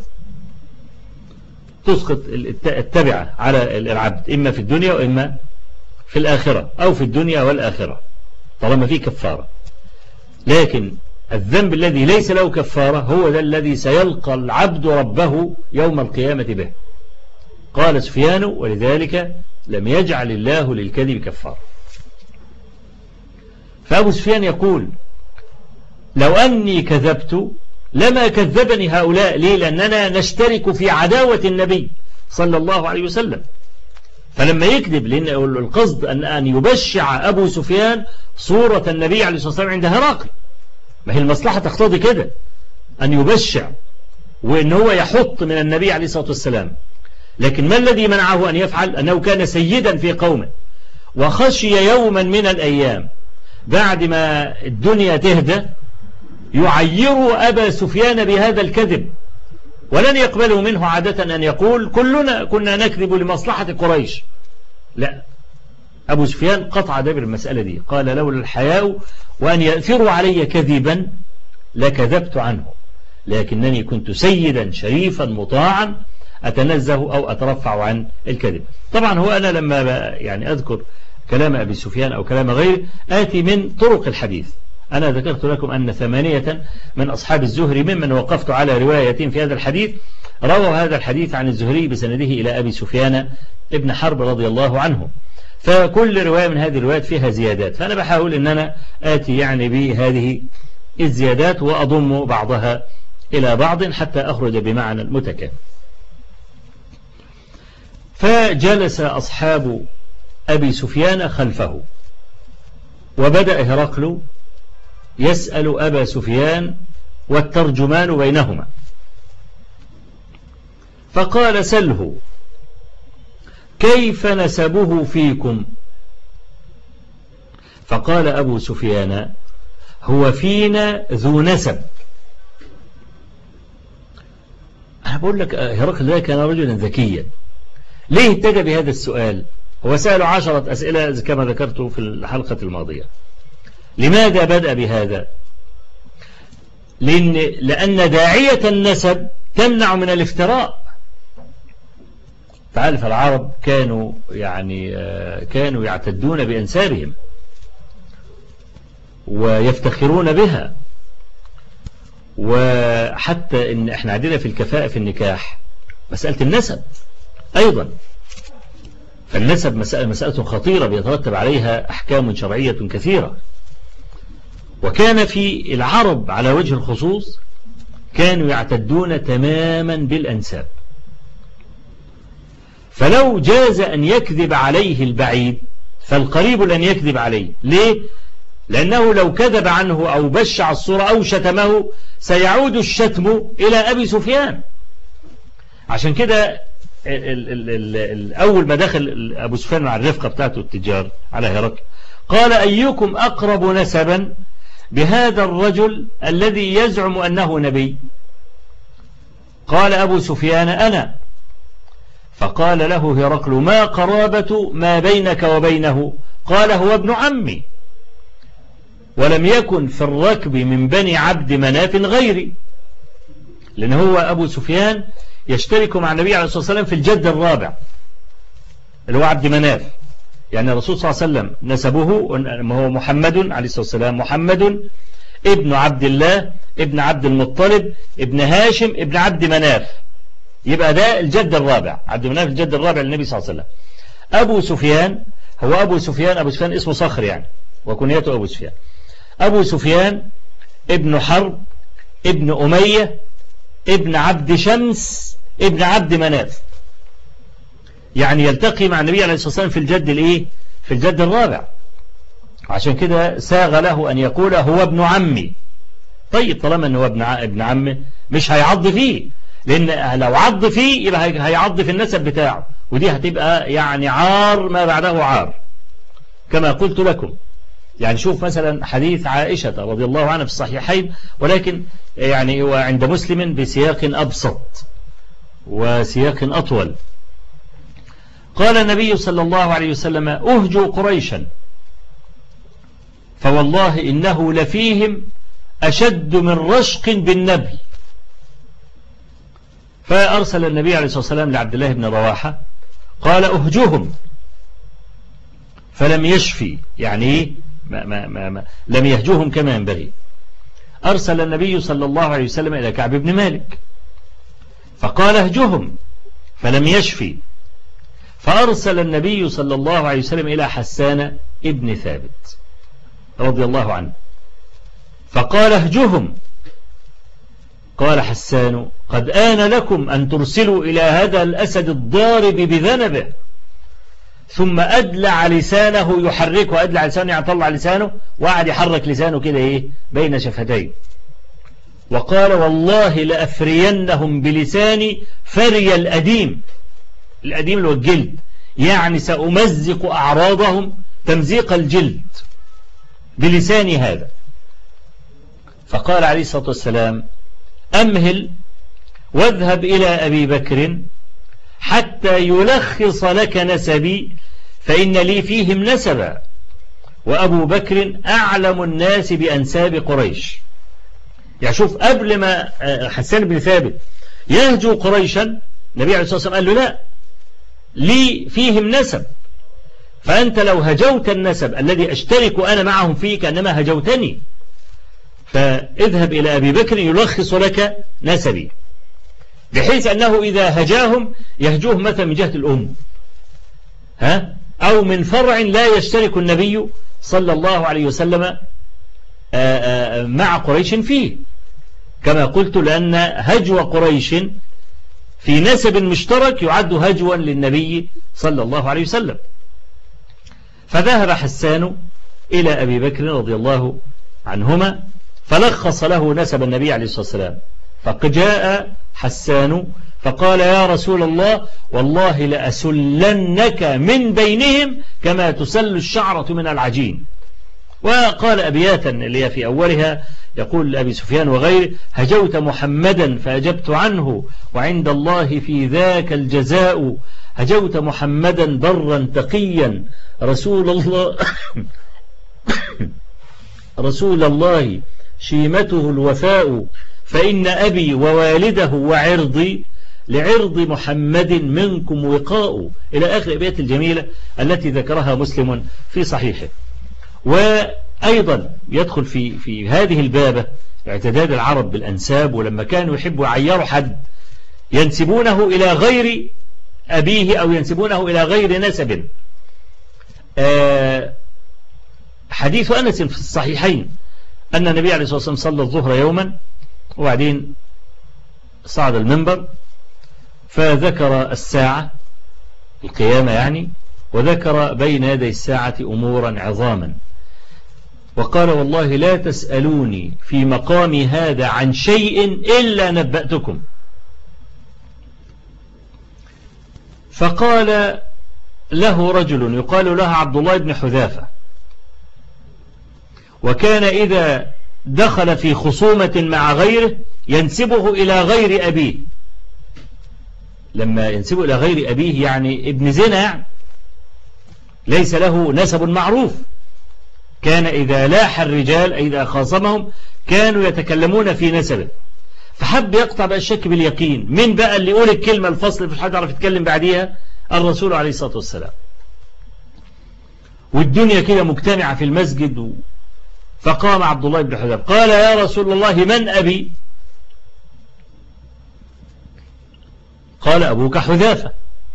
تسقط التبعة على العبد إما في الدنيا وإما في الآخرة، أو في الدنيا والآخرة طالما فيه كفارة. لكن الذنب الذي ليس له كفارة هو ذا الذي سيلقى العبد ربه يوم القيامة به. قال سفيان: ولذلك لم يجعل الله للكذب كفارة. فأبو سفيان يقول: لو أني كذبت لما كذبني هؤلاء. ليه؟ لأننا نشترك في عداوة النبي صلى الله عليه وسلم. فلما يكذب، لأن القصد أن أن يبشع أبو سفيان صورة النبي عليه الصلاة والسلام عند هرقل. ما هي المصلحة تقتضي كده، أن يبشع وأن هو يحط من النبي عليه الصلاة والسلام. لكن ما الذي منعه أن يفعل؟ أنه كان سيدا في قومه، وخشي يوما من الأيام بعد ما الدنيا تهدى يعير أبا سفيان بهذا الكذب، ولن يقبله منه عادة أن يقول كلنا كنا نكذب لمصلحة قريش. لا، أبو سفيان قطع دابر المسألة دي، قال: لولا الحياء وأن يأثروا علي كذبا لكذبت عنه، لكنني كنت سيدا شريفا مطاعا أتنزه أو أترفع عن الكذب. طبعا هو أنا لما يعني أذكر كلام أبي سفيان أو كلام غيره آتي من طرق الحديث. أنا ذكرت لكم أن ثمانية من أصحاب الزهري ممن وقفت على رواية في هذا الحديث رووا هذا الحديث عن الزهري بسنده إلى أبي سفيان ابن حرب رضي الله عنه. فكل رواية من هذه الروايات فيها زيادات، فأنا بحاول أن أنا آتي يعني بهذه الزيادات وأضم بعضها إلى بعض حتى أخرج بمعنى متكامل. فجلس أصحاب أبي سفيان خلفه، وبدأ هرقل يسأل أبا سفيان والترجمان بينهما، فقال: سله كيف نسبه فيكم؟ فقال أبو سفيان: هو فينا ذو نسب. أنا بقول لك هرقل ده كان رجلا ذكيا. ليه اتجه بهذا السؤال؟ هو سأله عشرة أسئلة كما ذكرته في الحلقة الماضية. لماذا بدأ بهذا؟ لأن, لأن داعية النسب تمنع من الافتراء. تعرف العرب كانوا يعني كانوا يعتدون بأنسابهم ويفتخرون بها، وحتى إن احنا عندنا في الكفاءة في النكاح مسألة النسب أيضا. فالنسب مسألة, مسألة خطيرة بيترتب عليها أحكام شرعية كثيرة. وكان في العرب على وجه الخصوص كانوا يعتدون تماما بالأنساب. فلو جاز أن يكذب عليه البعيد فالقريب لن يكذب عليه. ليه؟ لأنه لو كذب عنه أو بشع الصورة أو شتمه سيعود الشتم إلى أبي سفيان. عشان كده أول ما دخل أبو سفيان مع الرفقة بتاعته التجار على هرقل قال: أيكم أقرب نسبا بهذا الرجل الذي يزعم أنه نبي؟ قال أبو سفيان: أنا. فقال له هرقل: ما قرابة ما بينك وبينه؟ قال: هو ابن عمي، ولم يكن في الركب من بني عبد مناف غيري. لأن هو أبو سفيان يشترك مع النبي عليه الصلاة والسلام في الجد الرابع اللي هو عبد مناف. يعني الرسول صلى الله عليه وسلم نسبه هو محمد عليه الصلاة والسلام، محمد ابن عبد الله ابن عبد المطلب ابن هاشم ابن عبد مناف، يبقى ده الجد الرابع. عبد مناف الجد الرابع للنبي صلى الله عليه وسلم. أبو سفيان هو أبو سفيان أبو سفيان اسمه صخر يعني، وكنيته أبو سفيان. أبو سفيان ابن حرب ابن أمية ابن عبد شمس ابن عبد مناف، يعني يلتقي مع النبي عليه الصلاة والسلام في الجد الايه في الجد الرابع. عشان كده ساغ له أن يقول هو ابن عمي. طيب طالما أنه ابن ابن عمه مش هيعض فيه، لأن لو عض فيه يبقى هيعض في النسب بتاعه، ودي هتبقى يعني عار ما بعده عار كما قلت لكم. يعني شوف مثلا حديث عائشة رضي الله عنها في الصحيحين، ولكن يعني هو عند مسلم بسياق أبسط وسياق أطول. قال النبي صلى الله عليه وسلم أهجوا قريشا فوالله إنه لفيهم أشد من رشق بالنبل. فأرسل النبي عليه الصلاة والسلام لعبد الله بن رواحة قال أهجهم فلم يشفي، يعني ما ما ما ما لم يهجوهم كما ينبغي. أرسل النبي صلى الله عليه وسلم إلى كعب بن مالك فقال اهجهم فلم يشفي. فأرسل النبي صلى الله عليه وسلم إلى حسان ابن ثابت رضي الله عنه فقال اهجهم. قال حسان قد آن لكم أن ترسلوا إلى هذا الأسد الضارب بذنبه. ثم أدلع لسانه يحركه، أدلع لسانه يعني طلع لسانه وقعد يحرك لسانه كده إيه بين شفتيه، وقال والله لأفرينهم بلساني فري الأديم. الأديم اللي هو الجلد، يعني سأمزق أعراضهم تمزيق الجلد بلساني هذا. فقال عليه الصلاة والسلام أمهل واذهب إلى أبي بكر حتى يلخص لك نسبي فإن لي فيهم نسبا وأبو بكر أعلم الناس بأنساب قريش. يعني شوف قبل ما حسان بن ثابت يهجو قريشا النبي عليه الصلاة والسلام قال له لا، لي فيهم نسب، فأنت لو هجوت النسب الذي أشترك أنا معهم فيه كأنما هجوتني، فاذهب إلى أبي بكر يلخص لك نسبي، بحيث أنه إذا هجاهم يهجوه مثلا من جهة الأم ها أو من فرع لا يشترك النبي صلى الله عليه وسلم آآ آآ مع قريش فيه، كما قلت لأن هجو قريش في نسب مشترك يعد هجوا للنبي صلى الله عليه وسلم. فذهب حسان إلى أبي بكر رضي الله عنهما فلخص له نسب النبي عليه الصلاة والسلام. فجاء حسان فقال يا رسول الله والله لأسلنك من بينهم كما تسل الشعرة من العجين. وقال أبياتا اللي هي في أولها يقول أبي سفيان وغيره هجوت محمدا فأجبت عنه وعند الله في ذاك الجزاء، هجوت محمدا برا تقيا رسول الله رسول الله شيمته الوفاء، فإن أبي ووالده وعرضي لعرض محمد منكم وقاء، إلى آخر الأبيات الجميلة التي ذكرها مسلم في صحيحه. وأيضا يدخل في في هذه البابة اعتداد العرب بالأنساب، ولما كانوا يحبوا يعيروا حد ينسبونه إلى غير أبيه أو ينسبونه إلى غير نسب. آه حديث أنس في الصحيحين أن النبي عليه الصلاة والسلام صلى الظهر يوما وبعدين صعد المنبر فذكر الساعة القيامة يعني، وذكر بين يدي الساعة أمورا عظاما، وقال والله لا تسألوني في مقامي هذا عن شيء إلا نبأتكم. فقال له رجل يقال له عبد الله بن حذافة، وكان إذا دخل في خصومة مع غيره ينسبه إلى غير أبيه. لما ينسبه إلى غير أبيه يعني ابن زنا، يعني ليس له نسب معروف. كان إذا لاح الرجال إذا خاصمهم كانوا يتكلمون في نسبه، فحب يقطع بقى الشك باليقين، من بقى اللي يقول الكلمة الفصل في حد يعرف يتكلم بعديها؟ الرسول عليه الصلاة والسلام. والدنيا كده مجتمعة في المسجد و... فقام عبد الله بن حذافة قال يا رسول الله من أبي؟ قال أبوك حذافة.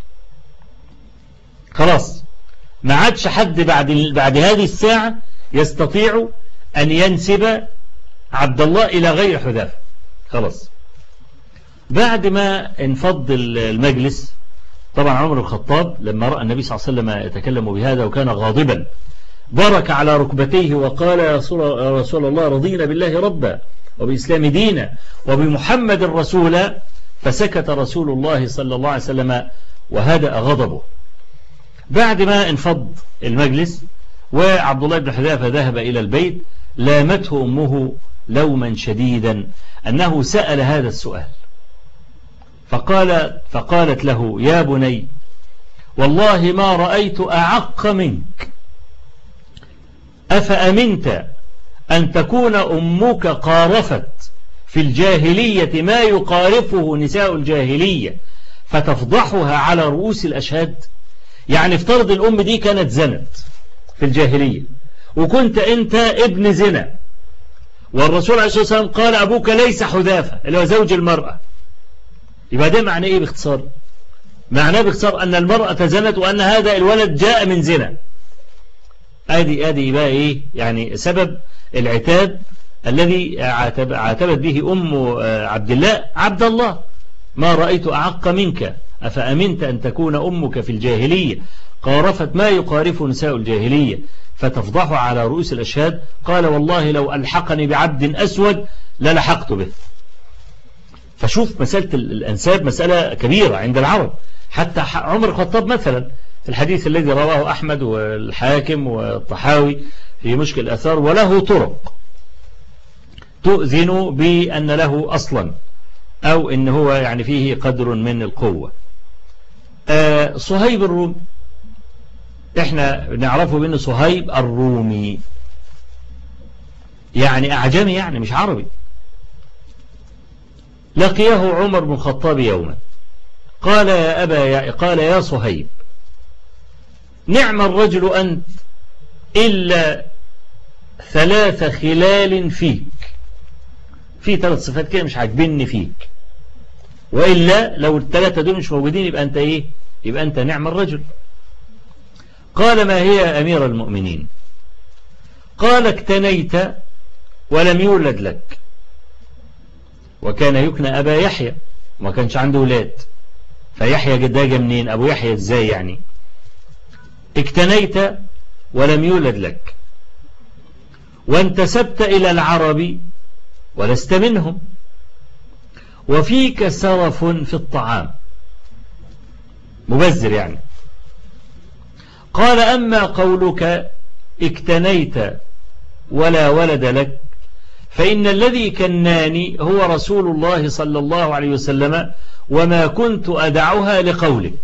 خلاص ما عادش حد بعد بعد هذه الساعة يستطيع أن ينسب عبد الله إلى غير حذافة. خلاص بعد ما انفض المجلس، طبعا عمر الخطاب لما رأى النبي صلى الله عليه وسلم يتكلم بهذا وكان غاضبا برك على ركبتيه وقال يا رسول الله رضينا بالله ربا وبإسلام دينا وبمحمد رسولا، فسكت رسول الله صلى الله عليه وسلم وهدأ غضبه. بعد ما انفض المجلس وعبد الله بن حذافة ذهب إلى البيت، لامته أمه لوما شديدا أنه سأل هذا السؤال، فقال فقالت له يا بني والله ما رأيت أعق منك، أفأمنت أن تكون أمك قارفت في الجاهلية ما يقارفه نساء الجاهلية فتفضحها على رؤوس الأشهاد؟ يعني افترض الأم دي كانت زنت في الجاهلية وكنت أنت ابن زنا، والرسول عليه الصلاة والسلام قال أبوك ليس حذافة اللي هو زوج المرأة، يبقى ده معنى إيه باختصار؟ معناه باختصار أن المرأة زنت وأن هذا الولد جاء من زنا. آدي آدي بقى إيه يعني سبب العتاب الذي عاتب عاتبت به أم عبد الله عبد الله: ما رأيت أعق منك، أفأمنت أن تكون أمك في الجاهلية قارفت ما يقارف نساء الجاهلية فتفضح على رؤوس الأشهاد؟ قال: والله لو ألحقني بعبد أسود للحقت به. فشوف مسألة الأنساب مسألة كبيرة عند العرب، حتى عمر الخطاب مثلا في الحديث الذي رواه أحمد والحاكم والطحاوي في مشكل الآثار وله طرق تؤذن بأن له أصلا أو إن هو يعني فيه قدر من القوة. آه صهيب الرومي إحنا نعرفه بأنه صهيب الرومي، يعني أعجمي يعني مش عربي. لقيه عمر بن الخطاب يوما قال: يا أبا يا قال يا صهيب، نعم الرجل أنت إلا ثلاث خلال فيك، في ثلاث صفات كده مش عاجبني فيك، وإلا لو الثلاثة دول مش موجودين يبقى أنت إيه؟ يبقى أنت نعم الرجل. قال: ما هي يا أمير المؤمنين؟ قال: اكتنيت ولم يولد لك. وكان يكنى أبا يحيى وما كانش عنده ولاد، فيحيى جداجة منين؟ أبو يحيى إزاي يعني؟ اكتنيت ولم يولد لك، وانتسبت إلى العرب ولست منهم، وفيك سرف في الطعام، مبذر يعني. قال: أما قولك اكتنيت ولا ولد لك فإن الذي كناني هو رسول الله صلى الله عليه وسلم وما كنت أدعها لقولك.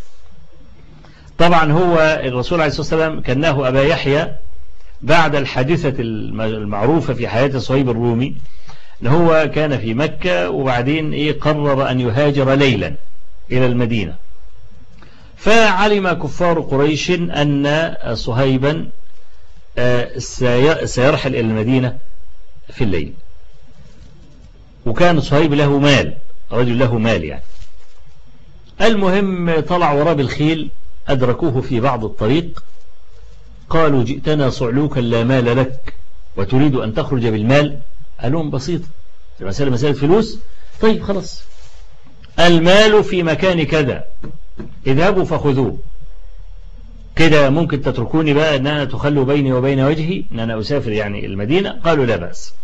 طبعا هو الرسول عليه الصلاة والسلام كناه أبا يحيى بعد الحادثة المعروفة في حياة صهيب الرومي، أنه هو كان في مكة وبعدين إيه قرر أن يهاجر ليلا إلى المدينة، فعلم كفار قريش أن صهيبا سيرحل إلى المدينة في الليل، وكان صهيب له مال، رجل له مال يعني. المهم طلع وراء بالخيل، أدركوه في بعض الطريق، قالوا: جئتنا صعلوكا لا مال لك وتريد أن تخرج بالمال؟ قال لهم: بسيطة، المسألة مسألة فلوس، طيب خلاص المال في مكان كذا، اذهبوا فخذوه، كده ممكن تتركوني بقى أن أنا تخلوا بيني وبين وجهي أن أنا أسافر يعني المدينة؟ قالوا: لا بأس.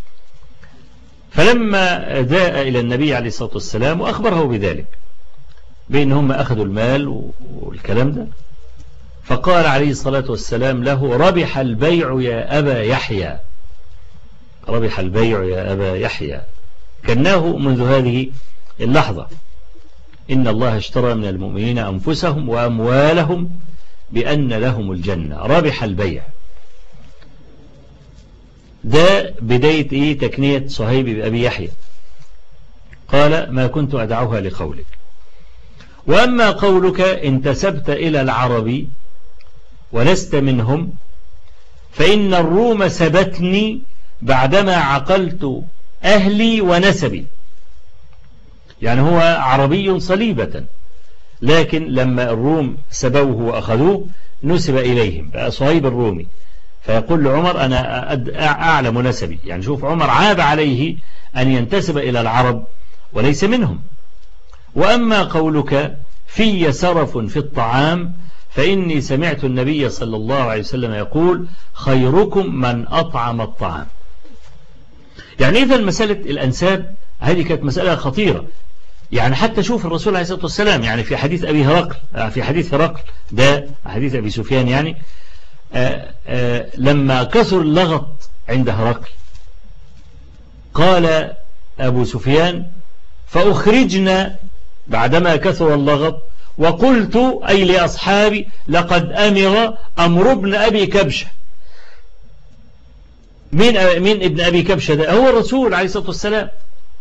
فلما جاء إلى النبي عليه الصلاة والسلام وأخبره بذلك، بأن هم أخذوا المال والكلام ده، فقال عليه الصلاة والسلام له: ربح البيع يا أبا يحيى، ربح البيع يا أبا يحيى. كناه منذ هذه اللحظة: إن الله اشترى من المؤمنين أنفسهم وأموالهم بأن لهم الجنة، ربح البيع. ده بداية إيه تكنية صهيب بأبي يحيى. قال: ما كنت أدعوها لقولك. وأما قولك انتسبت إلى العرب ولست منهم فإن الروم سبتني بعدما عقلت أهلي ونسبي. يعني هو عربي صليبة، لكن لما الروم سبوه وأخذوه نسب إليهم، بقى صهيب الرومي. فيقول لعمر: أنا أعلم نسبي. يعني شوف عمر عاب عليه أن ينتسب إلى العرب وليس منهم. وأما قولك في سرف في الطعام فإني سمعت النبي صلى الله عليه وسلم يقول: خيركم من أطعم الطعام. يعني إذا مسألة الأنساب هذه كانت مسألة خطيرة. يعني حتى شوف الرسول عليه الصلاة والسلام يعني في حديث أبي هرقل، في حديث هرقل ده حديث أبي سفيان يعني آآ آآ لما كثر اللغط عند هرقل قال أبو سفيان: فأخرجنا بعدما كثر اللغط وقلت أي لأصحابي لقد أمر أمر ابن أبي كبشة. من من ابن أبي كبشة ده؟ هو الرسول عليه الصلاة والسلام.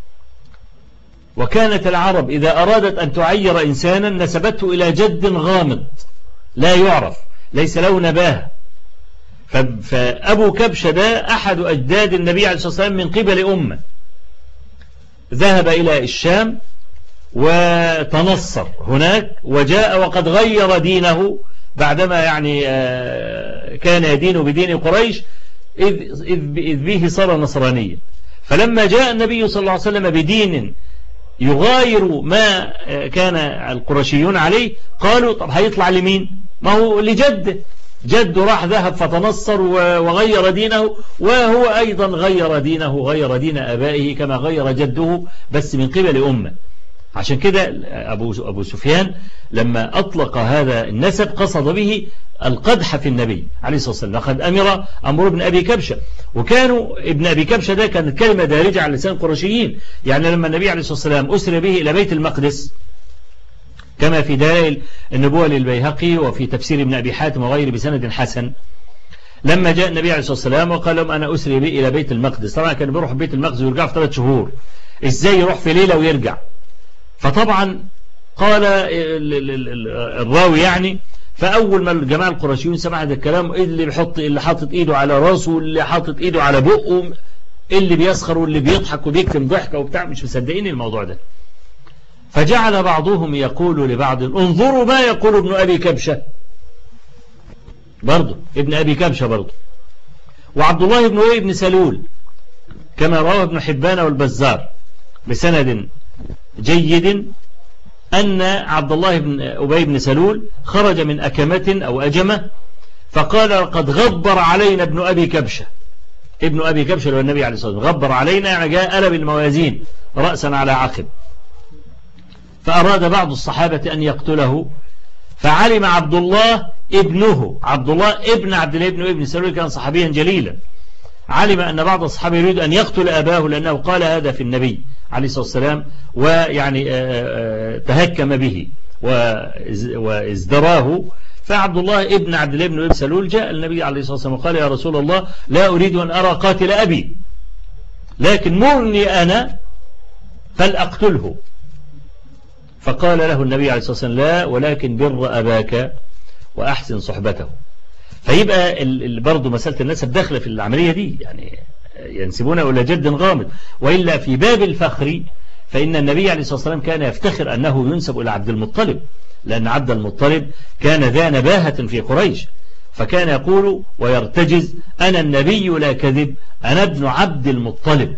وكانت العرب إذا أرادت أن تعير إنسانا نسبته إلى جد غامض لا يعرف، ليس له نباهة. فأبو كبشة ده أحد أجداد النبي عليه الصلاة والسلام من قبل أمه، ذهب إلى الشام وتنصر هناك، وجاء وقد غير دينه بعدما يعني كان يدين بدين قريش، إذ به صار نصرانيا. فلما جاء النبي صلى الله عليه وسلم بدين يغاير ما كان القرشيون عليه، قالوا طب هيطلع لمين؟ ما هو لجده، جده راح ذهب فتنصر وغير دينه، وهو أيضا غير دينه، غير دين آبائه كما غير جده بس من قبل أمه. عشان كده أبو أبو سفيان لما أطلق هذا النسب قصد به القدح في النبي عليه الصلاة والسلام. لقد أمر أمر ابن أبي كبشة، وكانوا ابن أبي كبشة ده كانت كلمة دارجة على لسان القرشيين. يعني لما النبي عليه الصلاة والسلام أسري به إلى بيت المقدس كما في دلائل النبوة للبيهقي وفي تفسير ابن أبي حاتم وغيره بسند حسن، لما جاء النبي عليه الصلاة والسلام وقال لهم أنا أسري به إلى بيت المقدس، طبعا كان بيروح بيت المقدس ويرجع في ثلاث شهور، إزاي يروح في ليلة ويرجع؟ فطبعا قال الراوي يعني فأول ما الجماعة القرشيون سمع هذا الكلام، اللي بيحط اللي حاطط إيده على راسه واللي حاطط إيده على بقه، اللي بيسخر واللي بيضحك وبيكتم ضحكة وبتاع، مش مصدقين الموضوع ده. فجعل بعضهم يقول لبعض انظروا ما يقول ابن أبي كبشة، برضه ابن أبي كبشة برضه. وعبد الله بن أبي بن سلول كما رواه ابن حبان والبزار بسند جيد أن عبد الله بن أبي بن سلول خرج من أكمة أو أجمة فقال قد غبر علينا ابن أبي كبشة. ابن أبي كبشة هو النبي عليه الصلاة والسلام، غبر علينا يعني جاء قلب الموازين رأسا على عقب. فأراد بعض الصحابة أن يقتله، فعلم عبد الله ابنه عبد الله ابن عبد الله بن ابن سلول كان صحابيا جليلا، علم أن بعض الصحابة يريد أن يقتل أباه لأنه قال هذا في النبي عليه الصلاة والسلام، ويعني تهكم به وازدراه. فعبد الله ابن عبد الله بن ابن سلول جاء النبي عليه الصلاة والسلام وقال يا رسول الله لا أريد أن أرى قاتل أبي، لكن مرني أنا فلأقتله. فقال له النبي عليه الصلاة والسلام لا، ولكن بر أباك وأحسن صحبته. فيبقى برضو مسألة النسب داخلة في العملية دي، يعني ينسبونه إلى جد غامض. وإلا في باب الفخر فإن النبي عليه الصلاة والسلام كان يفتخر أنه ينسب إلى عبد المطلب، لأن عبد المطلب كان ذا نباهة في قريش، فكان يقول ويرتجز أنا النبي لا كذب، أنا ابن عبد المطلب.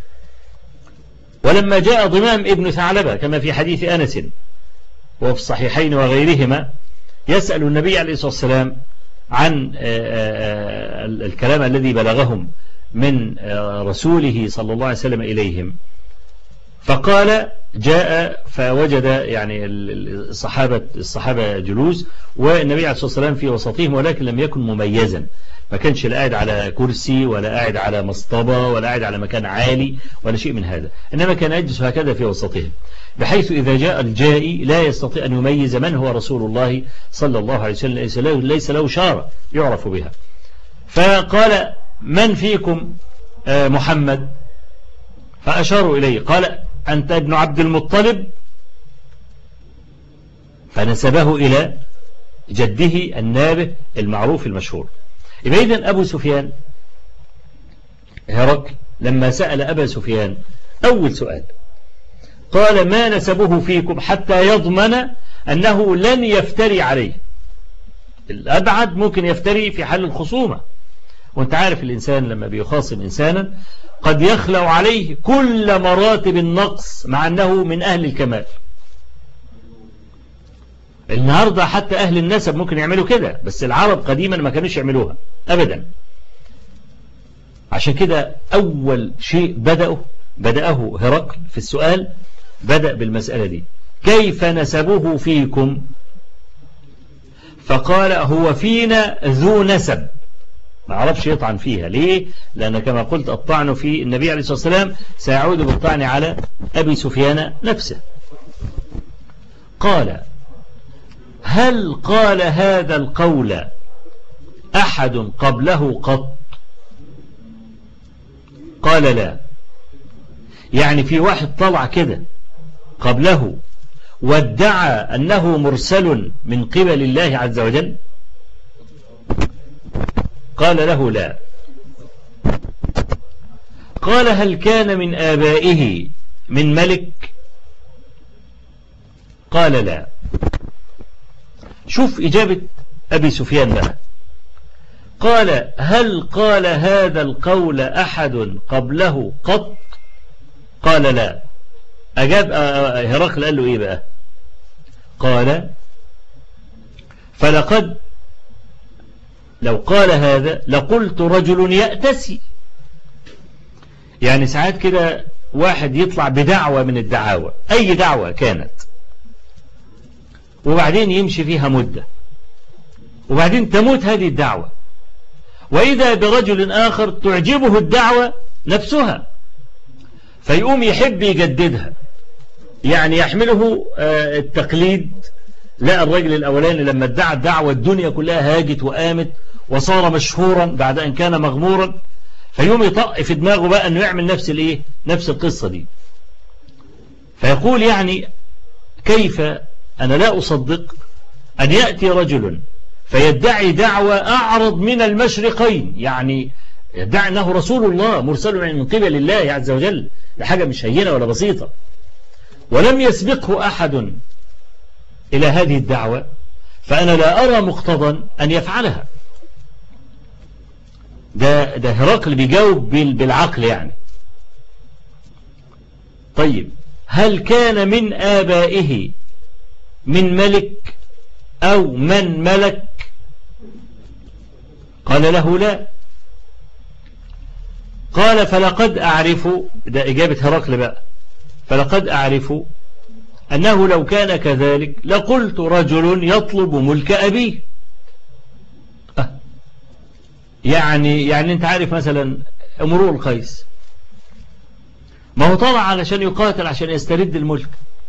ولما جاء ضمام ابن ثعلبة كما في حديث أنس وفي الصحيحين وغيرهما يسأل النبي عليه الصلاة والسلام عن الكلام الذي بلغهم من رسوله صلى الله عليه وسلم إليهم، فقال جاء فوجد يعني الصحابة الصحابة جلوس والنبي عليه الصلاة والسلام في وسطهم، ولكن لم يكن مميزا، ما كانش لا قاعد على كرسي ولا قاعد على مصطبة ولا قاعد على مكان عالي ولا شيء من هذا، إنما كان يجلس هكذا في وسطهم، بحيث إذا جاء الجائي لا يستطيع أن يميز من هو رسول الله صلى الله عليه وسلم، ليس له شارة يعرف بها. فقال من فيكم محمد؟ فأشاروا إليه، قال أنت ابن عبد المطلب، فنسبه إلى جده النابه المعروف المشهور. إذن أبو سفيان هرقل لما سأل أبا سفيان أول سؤال قال ما نسبه فيكم حتى يضمن أنه لن يفتري عليه. الأبعد ممكن يفتري في حل الخصومة، وانت عارف الإنسان لما بيخاصم إنسانا قد يخلع عليه كل مراتب النقص مع أنه من أهل الكمال. النهاردة حتى أهل النسب ممكن يعملوا كده، بس العرب قديما ما كانوش يعملوها أبدا. عشان كده أول شيء بدأه بدأه هرقل في السؤال بدأ بالمسألة دي، كيف نسبه فيكم؟ فقال هو فينا ذو نسب، ما عرفش يطعن فيها. ليه؟ لأن كما قلت الطعن في النبي عليه الصلاة والسلام سيعود بالطعن على أبي سفيان نفسه. قال هل قال هذا القول أحد قبله قط؟ قال لا. يعني في واحد طلع كده قبله وادعى أنه مرسل من قبل الله عز وجل؟ قال له لا. قال هل كان من آبائه من ملك؟ قال لا. شوف إجابة أبي سفيان بقى. قال هل قال هذا القول أحد قبله قط؟ قال لا. أجاب هرقل قال له إيه بقى؟ قال فلقد لو قال هذا لقلت رجل يأتسي. يعني ساعات كده واحد يطلع بدعوة من الدعاوى، أي دعوة كانت، وبعدين يمشي فيها مدة، وبعدين تموت هذه الدعوة، وإذا برجل آخر تعجبه الدعوة نفسها فيقوم يحب يجددها. يعني يحمله التقليد. لا، الرجل الأولاني لما ادعى الدعوة الدنيا كلها هاجت وقامت وصار مشهورا بعد أن كان مغمورا، فيقوم يطق في دماغه بقى أنه يعمل نفس الإيه؟ نفس القصة دي. فيقول يعني كيف أنا لا أصدق أن يأتي رجل فيدعي دعوة أعرض من المشرقين، يعني يدعي أنه رسول الله مرسل من قبل الله عز وجل، لحاجة مش هينة ولا بسيطة، ولم يسبقه أحد إلى هذه الدعوة، فأنا لا أرى مقتضى أن يفعلها. ده, ده هرقل بيجاوب بالعقل يعني. طيب هل كان من آبائه من ملك أو من ملك؟ قال له لا. قال فلقد أعرف، ده إجابة هرقل بقى، فلقد أعرف أنه لو كان كذلك لقلت رجل يطلب ملك أبيه. أه. يعني يعني أنت عارف مثلا امرؤ القيس، ما هو طلع علشان يقاتل عشان يسترد الملك،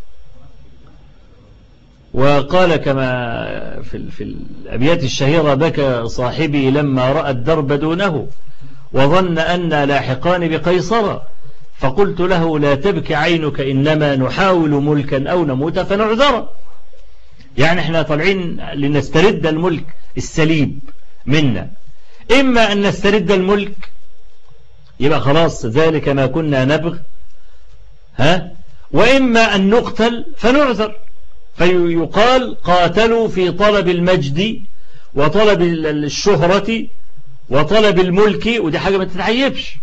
وقال كما في, في الأبيات الشهيرة بكى صاحبي لما رأى الدرب دونه وظن أن لاحقان بقيصر، فقلت له لا تبكي عينك إنما نحاول ملكا أو نموت فنعذر. يعني احنا طالعين لنسترد الملك السليم منا، إما أن نسترد الملك يبقى خلاص ذلك ما كنا نبغ، ها، وإما أن نقتل فنعذر، فيقال قاتلوا في طلب المجد وطلب الشهرة وطلب الملك، ودي حاجة ما تتعيبش.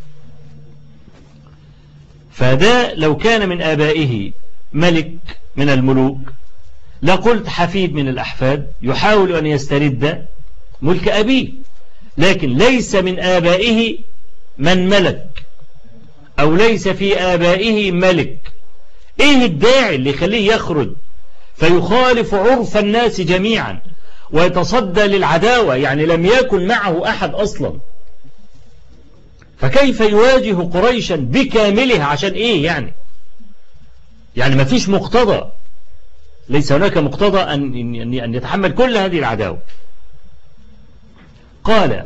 فده لو كان من آبائه ملك من الملوك لقلت حفيد من الأحفاد يحاول أن يسترد ملك أبيه، لكن ليس من آبائه من ملك أو ليس في آبائه ملك. إيه الداعي اللي يخليه يخرج فيخالف عرف الناس جميعا ويتصدى للعداوة؟ يعني لم يكن معه أحد أصلا، فكيف يواجه قريشا بكاملها؟ عشان إيه يعني؟ يعني ما فيش مقتضى، ليس هناك مقتضى أن أن يتحمل كل هذه العداوة. قال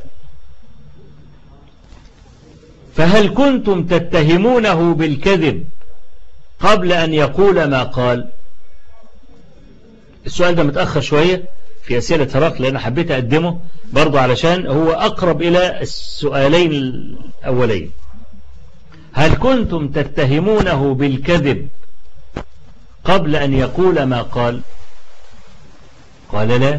فهل كنتم تتهمونه بالكذب قبل أن يقول ما قال؟ السؤال ده متأخر شوية في أسئلة هرقل لأن حبيت أقدمه برضو علشان هو أقرب إلى السؤالين الأولين. هل كنتم تتهمونه بالكذب قبل أن يقول ما قال؟ قال لا.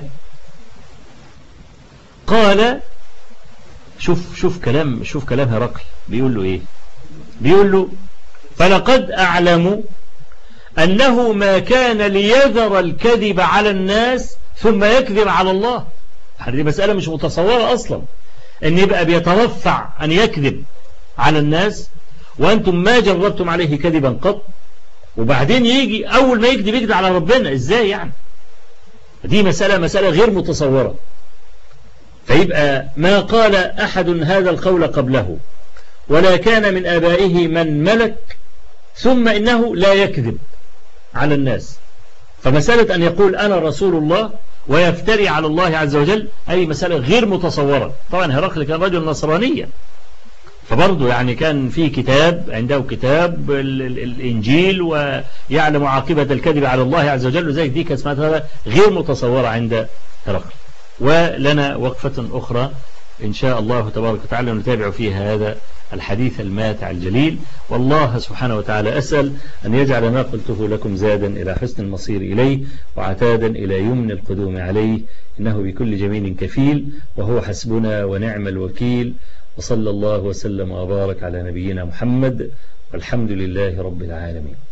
قال شوف شوف كلام شوف كلام هرقل بيقول له إيه؟ بيقول له فلقد أعلم أنه ما كان ليذر الكذب على الناس ثم يكذب على الله. هذه مسألة مش متصورة أصلا، أن يبقى بيترفع أن يكذب على الناس وأنتم ما جربتم عليه كذبا قط، وبعدين يجي أول ما يكذب يكذب على ربنا. إزاي يعني؟ دي مسألة مسألة غير متصورة. فيبقى ما قال أحد هذا القول قبله ولا كان من آبائه من ملك، ثم إنه لا يكذب على الناس. فمسألة أن يقول أنا رسول الله ويفتري على الله عز وجل أي مسألة غير متصورة. طبعا هرقل كان رجل نصرانيا، فبرضه يعني كان في كتاب عنده كتاب الإنجيل ويعلم عاقبة الكذب على الله عز وجل، وزي دي كانت اسمها غير متصورة عند هرقل. ولنا وقفة أخرى إن شاء الله تبارك وتعالى نتابع فيها هذا الحديث الماتع الجليل. والله سبحانه وتعالى أسأل أن يجعل ما قلته لكم زادا إلى حسن المصير إليه وعتادا إلى يمن القدوم عليه، إنه بكل جميل كفيل وهو حسبنا ونعم الوكيل. وصلى الله وسلم وبارك على نبينا محمد والحمد لله رب العالمين.